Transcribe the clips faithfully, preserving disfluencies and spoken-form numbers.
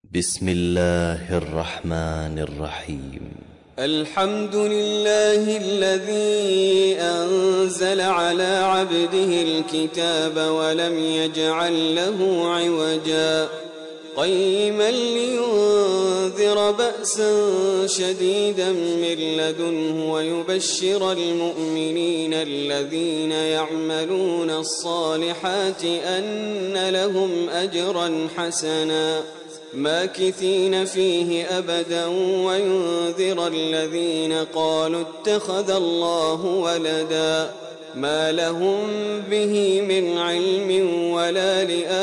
بسم الله الرحمن الرحيم. الحمد لله الذي أنزل على عبده الكتاب ولم يجعل له عوجا قيما لينذر بأسا شديدا من لدنه ويبشر المؤمنين الذين يعملون الصالحات أن لهم أجرا حسنا ماكثين فيه أبدا وينذر الذين قالوا اتخذ الله ولدا ما لهم به من علم ولا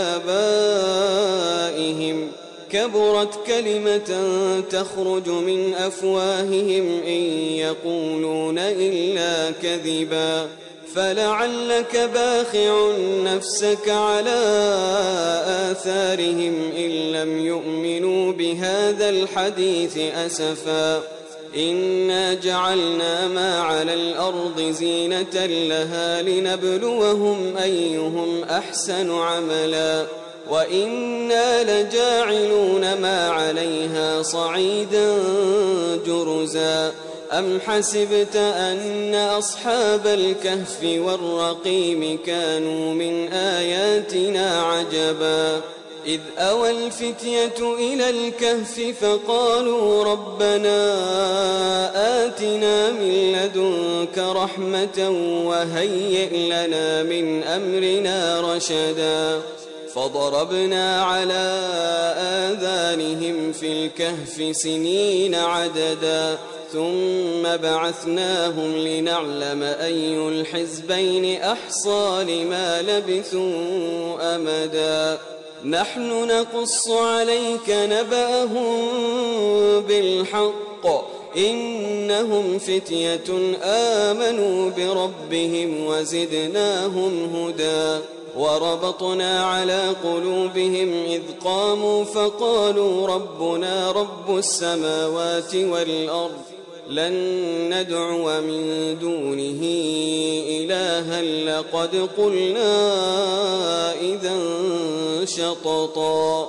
لآبائهم كبرت كلمة تخرج من أفواههم إن يقولون إلا كذبا فلعلك باخع نفسك على آثارهم إن لم يؤمنوا بهذا الحديث أسفا إنا جعلنا ما على الأرض زينة لها لنبلوهم أيهم أحسن عملا وإنا لجاعلون ما عليها صعيدا جرزا أم حسبت أن أصحاب الكهف والرقيم كانوا من آياتنا عجبا إذ أوى الفتية إلى الكهف فقالوا ربنا آتنا من لدنك رحمة وهيئ لنا من أمرنا رشدا فضربنا على آذانهم في الكهف سنين عددا ثم بعثناهم لنعلم أي الحزبين أحصى لما لبثوا أمدا نحن نقص عليك نبأهم بالحق إنهم فتية آمنوا بربهم وزدناهم هدى وربطنا على قلوبهم إذ قاموا فقالوا ربنا رب السماوات والأرض لن ندعو من دونه إلها لقد قلنا إذا شططا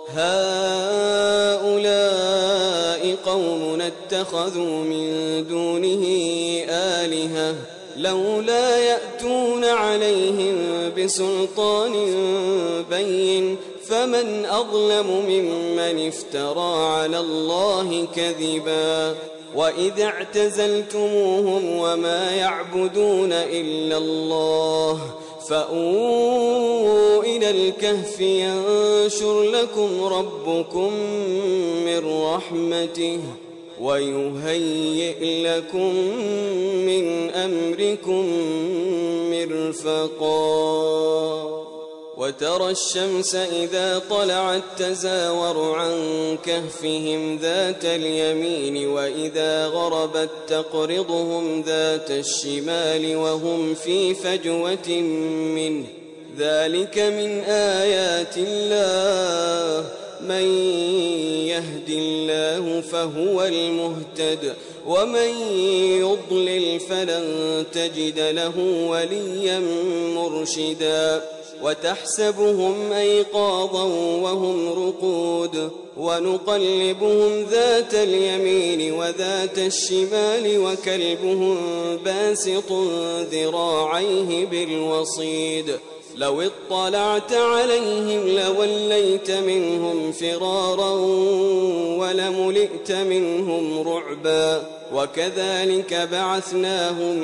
هؤلاء قومنا اتخذوا من دونه آلهة لولا يأتون عليهم بسلطان بين فمن أظلم ممن افترى على الله كذبا وإذ اعتزلتموهم وما يعبدون إلا الله فأووا إلى الكهف ينشر لكم ربكم من رحمته ويهيئ لكم من أمركم مرفقا وترى الشمس إذا طلعت تزاور عن كهفهم ذات اليمين وإذا غربت تقرضهم ذات الشمال وهم في فجوة منه ذلك من آيات الله من يهد الله فهو المهتد ومن يضلل فلن تجد له وليا مرشدا وتحسبهم أيقاظا وهم رقود ونقلبهم ذات اليمين وذات الشمال وكلبهم باسط ذراعيه بالوصيد لو اطلعت عليهم لوليت منهم فرارا ولملئت منهم رعبا وكذلك بعثناهم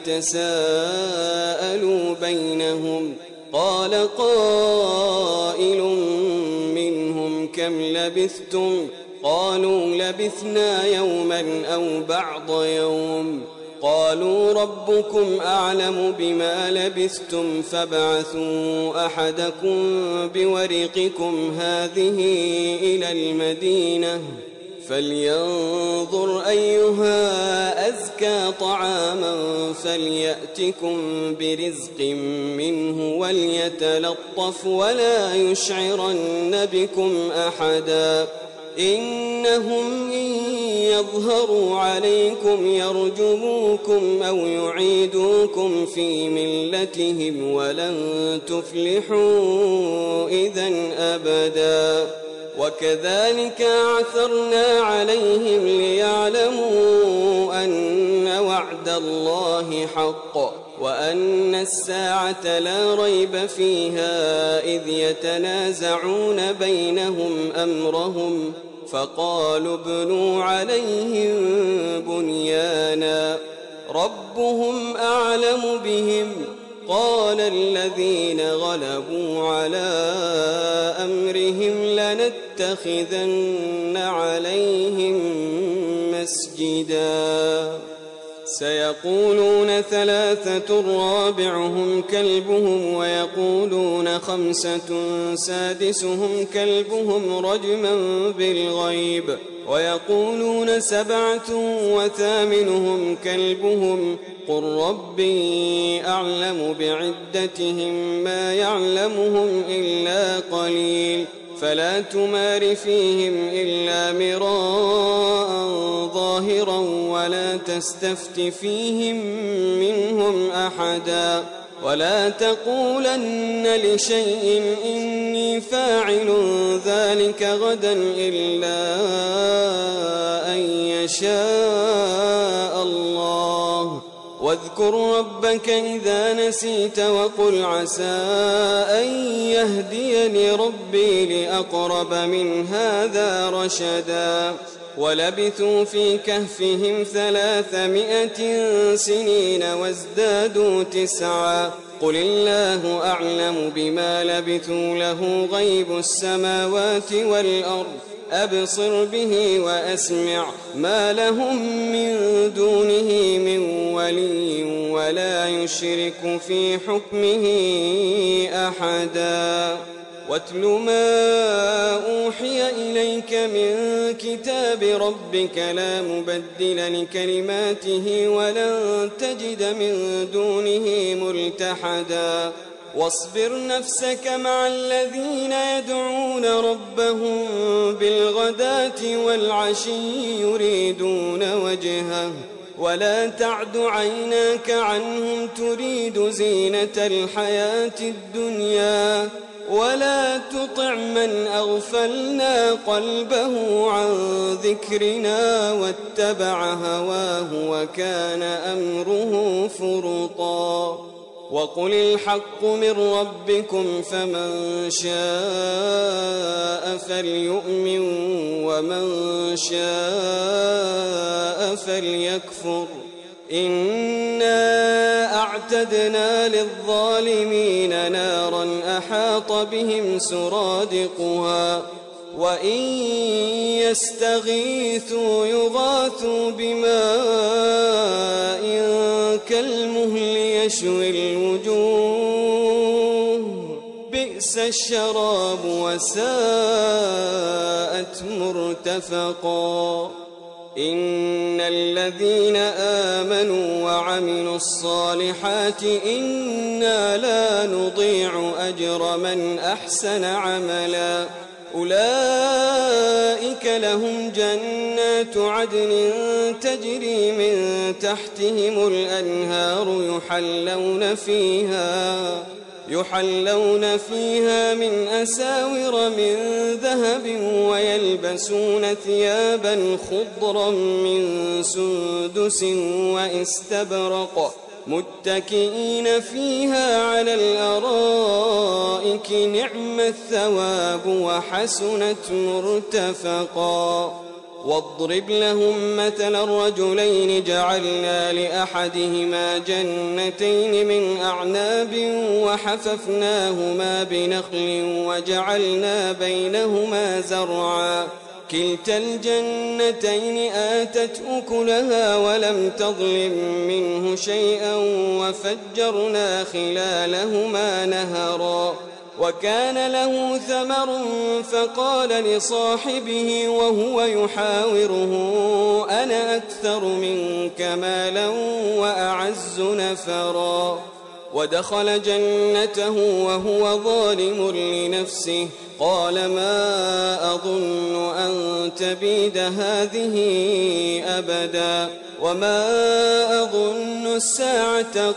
ليتساءلوا بينهم قال قائل منهم كم لبثتم قالوا لبثنا يوما أو بعض يوم قالوا ربكم أعلم بما لبثتم فابعثوا أحدكم بورقكم هذه إلى المدينة فلينظر أيها أزكى طعاما فليأتكم برزق منه وليتلطف ولا يشعرن بكم أحدا إنهم إن يظهروا عليكم يرجموكم أو يعيدوكم في ملتهم ولن تفلحوا إذا أبدا وكذلك أعثرنا عليهم ليعلموا أن وعد الله حق وأن الساعة لا ريب فيها إذ يتنازعون بينهم أمرهم فقالوا ابنوا عليهم بنيانا ربهم أعلم بهم قال الذين غلبوا على أمرهم لنتخذن عليهم مسجدا سيقولون ثلاثة رابعهم كلبهم ويقولون خمسة سادسهم كلبهم رجما بالغيب ويقولون سبعة وثامنهم كلبهم قل ربي أعلم بعدتهم ما يعلمهم إلا قليل فلا تمار فيهم إلا مراء ظاهرا ولا تستفت فيهم منهم أحدا ولا تقولن لشيء إني فاعل ذلك غدا إلا أن يشاء الله واذكر ربك إذا نسيت وقل عسى أن يهديني ربي لأقرب من هذا رشدا ولبثوا في كهفهم ثلاثمائة سنين وازدادوا تسعا قل الله أعلم بما لبثوا له غيب السماوات والأرض أبصر به وأسمع ما لهم من دونه من ولي ولا يشرك في حكمه أحدا واتل ما أوحي إليك من كتاب ربك لا مبدل لكلماته ولن تجد من دونه ملتحدا واصبر نفسك مع الذين يدعون ربهم بالغداة والعشي يريدون وجهه ولا تعد عيناك عنهم تريد زينة الحياة الدنيا ولا تطع من أغفلنا قلبه عن ذكرنا واتبع هواه وكان أمره فرطا وقل الحق من ربكم فمن شاء فليؤمن ومن شاء فليكفر إنا أعتدنا للظالمين نارا أحاط بهم سرادقها وإن يستغيثوا يغاثوا بماء كالمهل يشوي الوجوه بئس الشراب وساءت مرتفقا إن الذين آمنوا وعملوا الصالحات إنا لا نضيع أجر من أحسن عملا أولئك لهم جنات عدن تجري من تحتهم الأنهار يحلون فيها يحلون فيها من أساور من ذهب ويلبسون ثيابا خضرا من سندس واستبرق متكئين فيها على الأرائك نعم الثواب وحسنت مرتفقا واضرب لهم مثل الرجلين جعلنا لأحدهما جنتين من أعناب وحففناهما بنخل وجعلنا بينهما زرعا كلتا الجنتين آتت أكلها ولم تظلم منه شيئا وفجرنا خلالهما نهرا وكان له ثمر فقال لصاحبه وهو يحاوره أنا أكثر منك مالا وأعز نفرا ودخل جنته وهو ظالم لنفسه قال ما أظن أن تبيد هذه أبدا وما أظن الساعة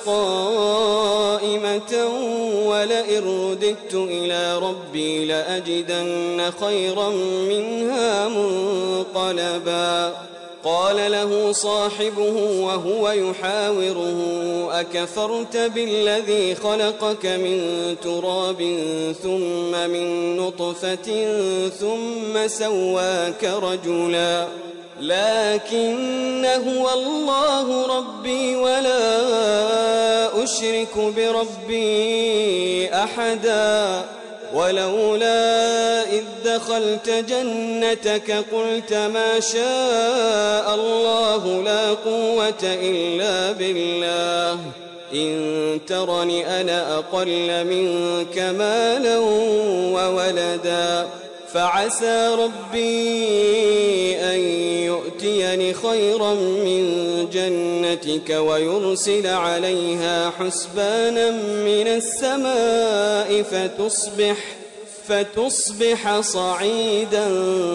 قائمة ولئن رددت إلى ربي لأجدن خيرا منها منقلبا قال له صاحبه وهو يحاوره أكفرت بالذي خلقك من تراب ثم من نطفة ثم سواك رجلا لكن هو الله ربي ولا أشرك بربي أحدا ولولا إذ دخلت جنتك قلت ما شاء الله لا قوة إلا بالله إن ترني أنا أقل منك مالا وولدا فعسى ربي أن يؤتيني خيرا من جنتك ويرسل عليها حسبانا من السماء فتصبح, فتصبح صعيدا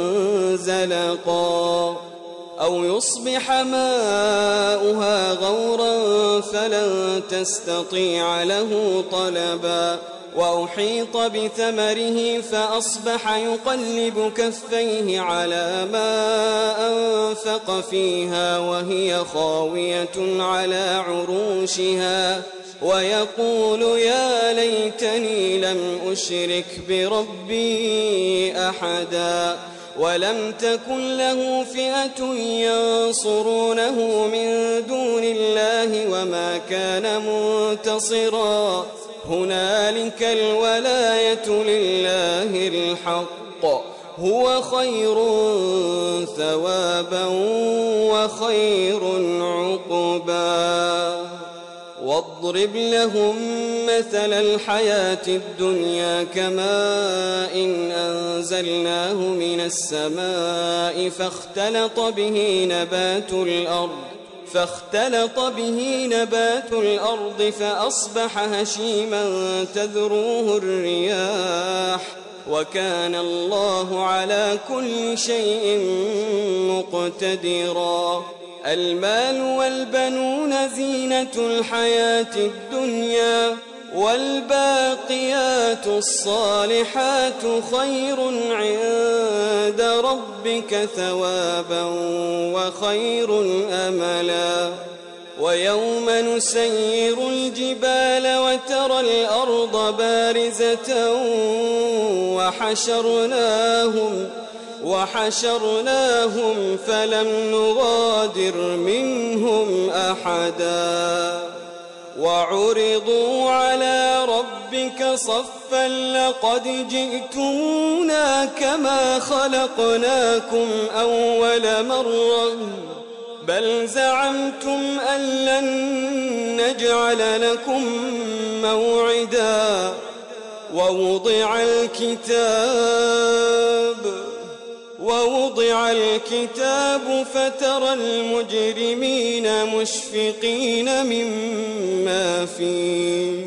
زلقا أو يصبح ماؤها غورا فلن تستطيع له طلبا وأحيط بثمره فأصبح يقلب كفيه على ما أنفق فيها وهي خاوية على عروشها ويقول يا ليتني لم أشرك بربي أحدا ولم تكن له فئة ينصرونه من دون الله وما كان منتصرا هنالك الولاية لله الحق هو خير ثوابا وخير عقبا واضرب لهم مثل الحياة الدنيا كماء إن أنزلناه من السماء فاختلط به نبات الأرض فاختلط به نبات الأرض فأصبح هشيما تذروه الرياح وكان الله على كل شيء مقتدرا المال والبنون زينة الحياة الدنيا والباقيات الصالحات خير عند ربك ثوابا وخير أملا ويوم نسير الجبال وترى الأرض بارزة وحشرناهم وحشرناهم فلم نغادر منهم أحدا وعرضوا على ربك صفا لقد جئتمونا كما خلقناكم أول مرة بل زعمتم أن لن نجعل لكم موعدا ووضع الكتاب ووضع الكتاب فترى المجرمين مشفقين مما فيه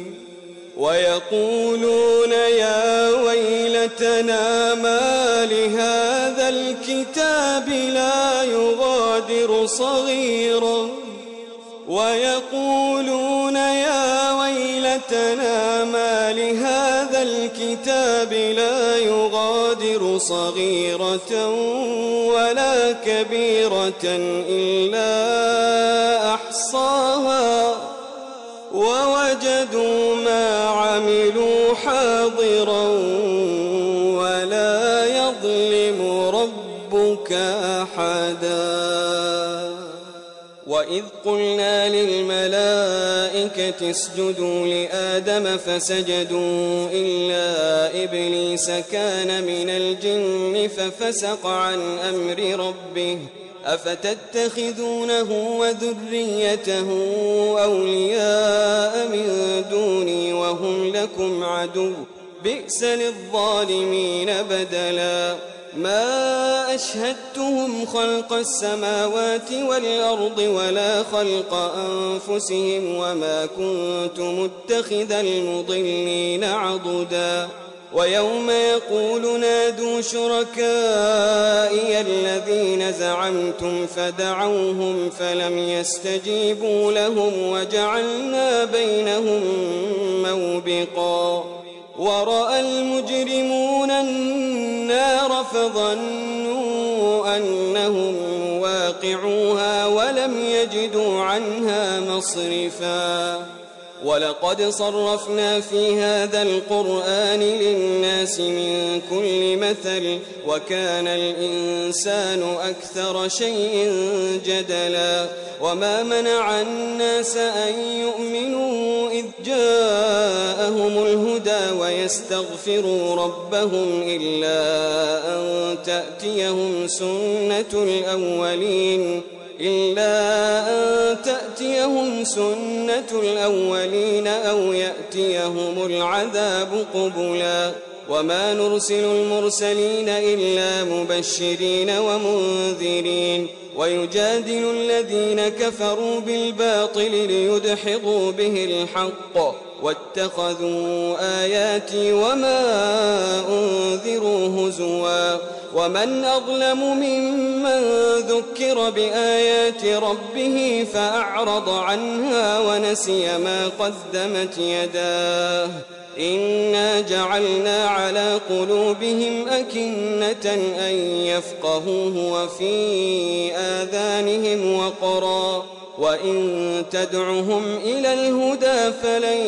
ويقولون يا ويلتنا ما لهذا الكتاب لا يغادر صغيرا ويقولون يا ويلتنا ما لهذا الكتاب لا يغادر صغيرة ولا كبيرة إلا أحصاها ووجدوا ما عملوا حاضرا ولا يظلم ربك أحدا وإذ قلنا للملائكة اسجدوا لآدم فسجدوا إلا إبليس كان من الجن ففسق عن أمر ربه أفتتخذونه وذريته أولياء من دوني وهم لكم عدو بئس للظالمين بدلا ما أشهدتهم خلق السماوات والأرض ولا خلق أنفسهم وما كنت متخذ المضلين عضدا ويوم يقول نادوا شركائي الذين الذين زعمتم فدعوهم فلم يستجيبوا لهم وجعلنا بينهم موبقا ورأى المجرمون النار فظنوا أنهم واقعوها ولم يجدوا عنها مصرفا ولقد صرفنا في هذا القرآن للناس من كل مثل وكان الإنسان أكثر شيء جدلا وما منع الناس أن يؤمنوا إذ جاءهم الهدى ويستغفروا ربهم إلا أن تأتيهم سنة الأولين إلا أن تأتيهم سنة الأولين أو يأتيهم العذاب قبلا وما نرسل المرسلين إلا مبشرين ومنذرين ويجادل الذين كفروا بالباطل ليدحضوا به الحق واتخذوا آياتي وما أنذروا هزوا ومن أظلم ممن ذكر بآيات ربه فأعرض عنها ونسي ما قدمت يداه إنا جعلنا على قلوبهم أكنة أن يفقهوه وفي آذانهم وقرا وإن تدعهم إلى الهدى فلن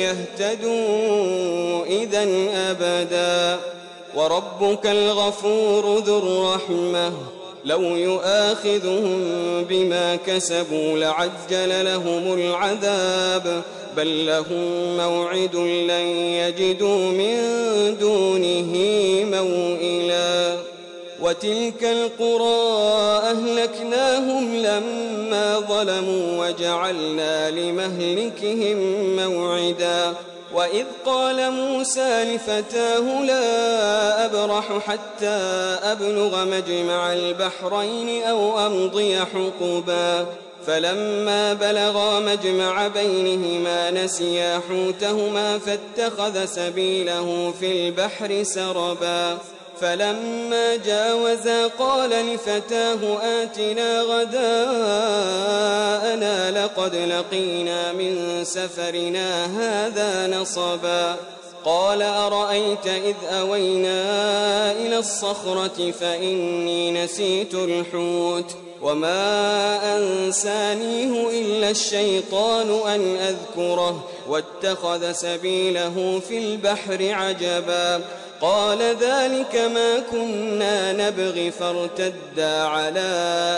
يهتدوا إذن أبدا وربك الغفور ذو الرحمة لو يؤاخذهم بما كسبوا لعجل لهم العذاب بل لهم موعد لن يجدوا من دونه موئلا وتلك القرى أهلكناهم لما ظلموا وجعلنا لمهلكهم موعدا وإذ قال موسى لفتاه لا أبرح حتى أبلغ مجمع البحرين أو أمضي حقبا فلما بلغا مجمع بينهما نسيا حوتهما فاتخذ سبيله في البحر سربا فلما جاوزا قال لفتاه آتنا غداءنا لقد لقينا من سفرنا هذا نصبا قال أرأيت إذ أوينا إلى الصخرة فإني نسيت الحوت وما أنسانيه إلا الشيطان أن أذكره واتخذ سبيله في البحر عجبا قال ذلك ما كنا نبغي فارتدا على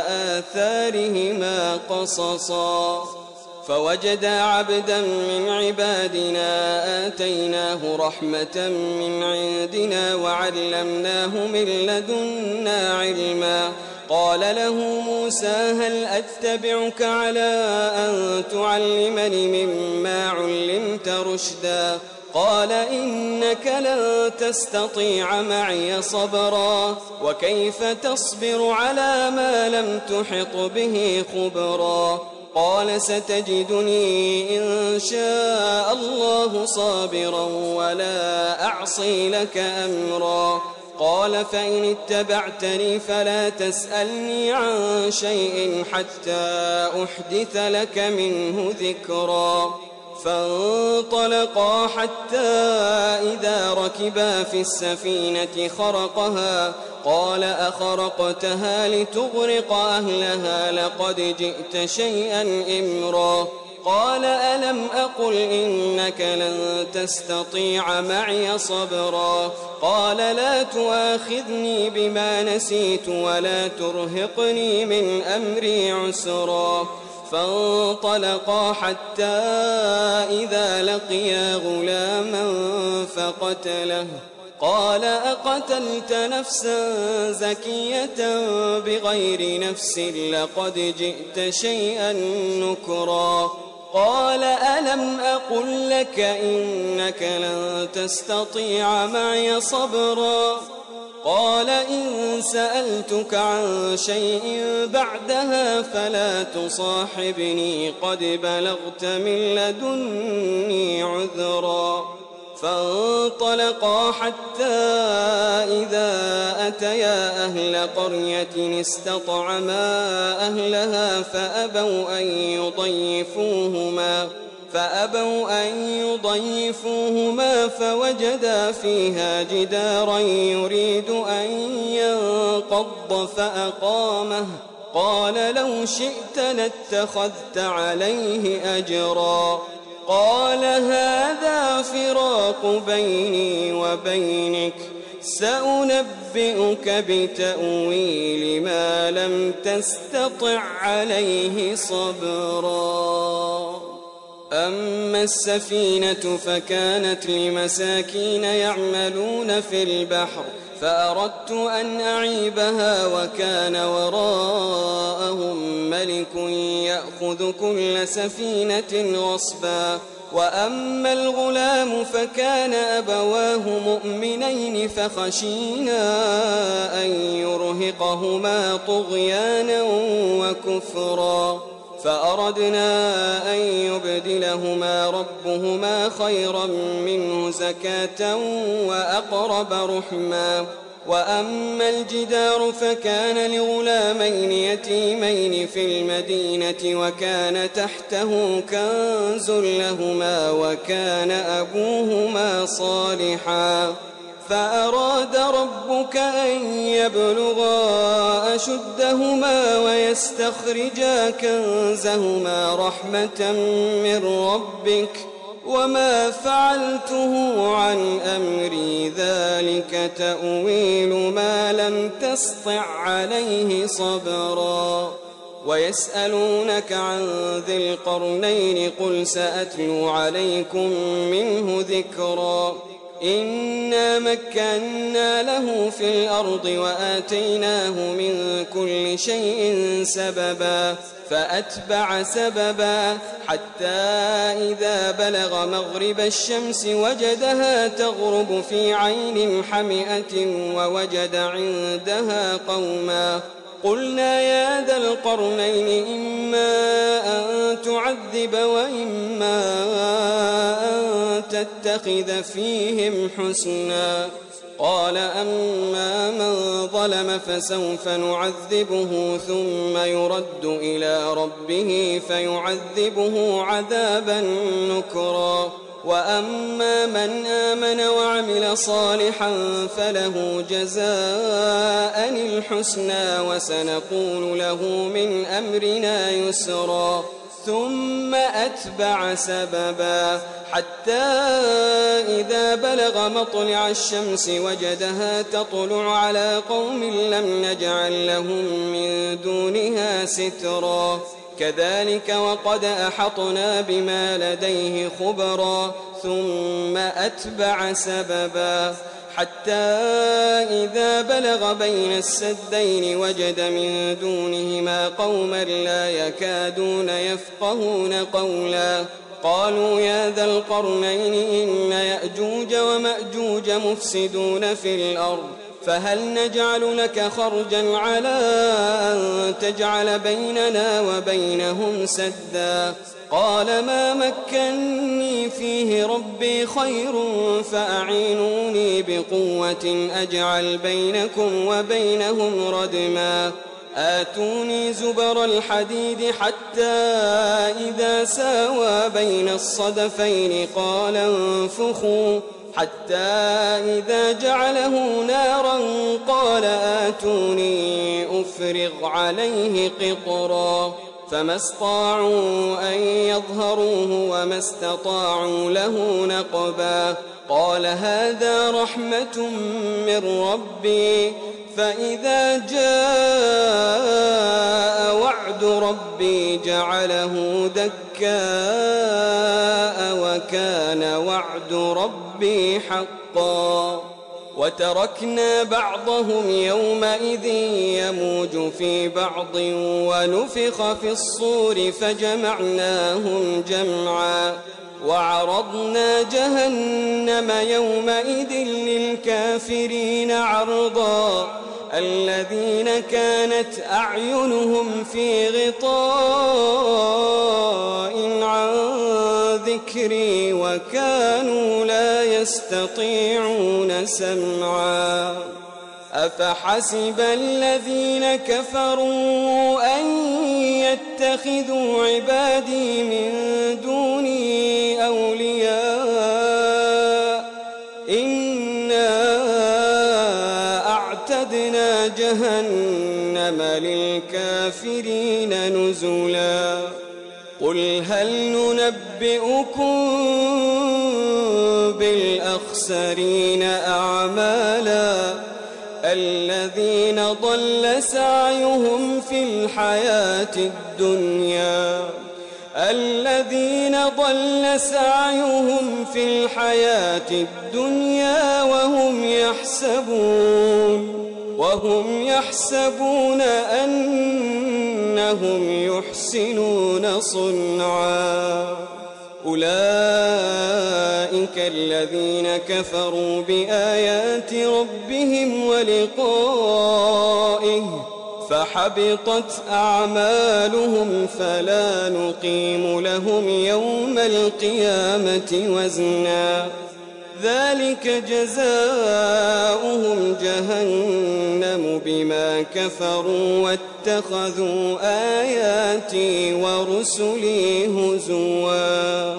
آثارهما قصصا فوجدا عبدا من عبادنا آتيناه رحمة من عندنا وعلمناه من لدنا علما قال له موسى هل أتبعك على أن تعلمني مما علمت رشدا قال إنك لن تستطيع معي صبرا وكيف تصبر على ما لم تحط به خبرا قال ستجدني إن شاء الله صابرا ولا أعصي لك أمرا قال فإن اتبعتني فلا تسألني عن شيء حتى أحدث لك منه ذكرا فانطلقا حتى إذا ركبا في السفينة خرقها قال أخرقتها لتغرق أهلها لقد جئت شيئا إمرا قال ألم أقل إنك لن تستطيع معي صبرا قال لا تؤاخذني بما نسيت ولا ترهقني من أمري عسرا فانطلقا حتى إذا لقيا غلاما فقتله قال أقتلت نفسا زكية بغير نفس لقد جئت شيئا نكرا قال ألم أقل لك إنك لن تستطيع معي صبرا قال إن سألتك عن شيء بعدها فلا تصاحبني قد بلغت من لدني عذرا فانطلقا حتى إذا أتيا أهل قرية استطعما أهلها فأبوا أن يضيفوهما فأبوا أن يضيفوهما فوجدا فيها جدارا يريد أن ينقض فأقامه قال لو شئت لاتخذت عليه أجرا قال هذا فراق بيني وبينك سأنبئك بتأويل ما لم تستطع عليه صبرا أما السفينة فكانت لمساكين يعملون في البحر فأردت أن أعيبها وكان وراءهم ملك يأخذ كل سفينة غصبا وأما الغلام فكان أبواه مؤمنين فخشينا أن يرهقهما طغيانا وكفرا فأردنا أن يبدلهما ربهما خيرا منه زكاة وأقرب رحما وأما الجدار فكان لغلامين يتيمين في المدينة وكان تحته كنز لهما وكان أبوهما صالحا فأراد ربك أن يبلغا أشدهما ويستخرجا كنزهما رحمة من ربك وما فعلته عن أمري ذلك تأويل ما لم تسطع عليه صبرا ويسألونك عن ذي القرنين قل سأتلو عليكم منه ذكرا إنا مكنا له في الأرض وآتيناه من كل شيء سببا فأتبع سببا حتى إذا بلغ مغرب الشمس وجدها تغرب في عين حمئة ووجد عندها قوما قلنا يا ذا القرنين إما أن تعذب وإما أن تتخذ فيهم حسنا قال أما من ظلم فسوف نعذبه ثم يرد إلى ربه فيعذبه عذابا نكرا وأما من آمن وعمل صالحا فله جزاء الحسنى وسنقول له من أمرنا يسرا ثم أتبع سببا حتى إذا بلغ مطلع الشمس وجدها تطلع على قوم لم نجعل لهم من دونها سترا كذلك وقد أحطنا بما لديه خبرا ثم أتبع سببا حتى إذا بلغ بين السدين وجد من دونهما قوما لا يكادون يفقهون قولا قالوا يا ذا القرنين إن يأجوج ومأجوج مفسدون في الأرض فهل نجعل لك خرجا على أن تجعل بيننا وبينهم سدا قال ما مكني فيه ربي خير فأعينوني بقوة أجعل بينكم وبينهم ردما آتوني زبر الحديد حتى إذا ساوى بين الصدفين قال انفخوا حتى إذا جعله نارا قال آتوني أفرغ عليه قطرا فما استطاعوا أن يظهروه وما استطاعوا له نقبا قال هذا رحمة من ربي فإذا جاء وعد ربي جعله دكاء وكان وعد ربي حقا وتركنا بعضهم يومئذ يموج في بعض ونفخ في الصور فجمعناهم جمعا وعرضنا جهنم يومئذ للكافرين عرضا الذين كانت أعينهم في غطاء عن ذكري وكانوا لا يستطيعون سمعا أفحسب الذين كفروا أن يتخذوا عبادي من دوني أولياء إنا أعتدنا جهنم للكافرين نزلا قل هل ننبئكم بالأخسرين أعمالا الذين ضل سعيهم في الحياة الدنيا الذين ضل سعيهم في الحياة الدنيا وهم يحسبون وهم يحسبون أنهم يحسنون صنعا أولئك الذين كفروا بآيات ربهم ولقائه فحبطت أعمالهم فلا نقيم لهم يوم القيامة وزنا ذلك جزاؤهم جهنم بما كفروا واتخذوا آياتي ورسلي هزوا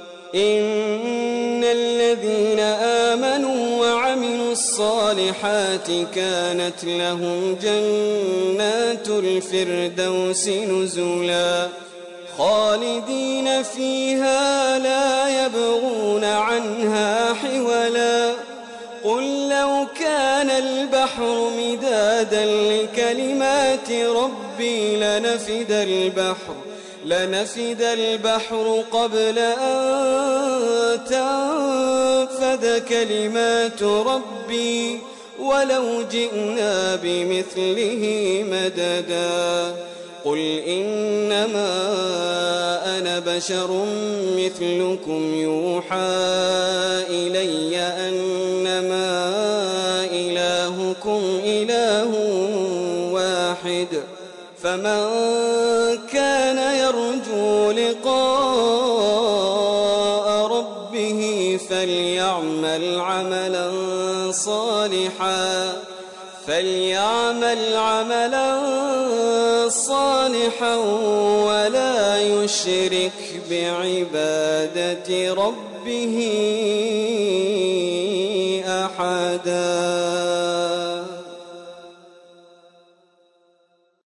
إن الذين آمنوا وعملوا الصالحات كانت لهم جنات الفردوس نزلا خالدين فيها لا يبغون عنها حولا قل لو كان البحر مدادا لكلمات ربي لنفد البحر لنفد البحر قبل أن تنفد كلمات ربي ولو جئنا بمثله مددا قل إنما أنا بشر مثلكم يوحى إلي أنما إلهكم إله واحد فمن كان يرجو لقاء ربه فليعمل عملا صالحا فليعمل عملا صالحا ولا يشرك بعبادة ربه أحدا.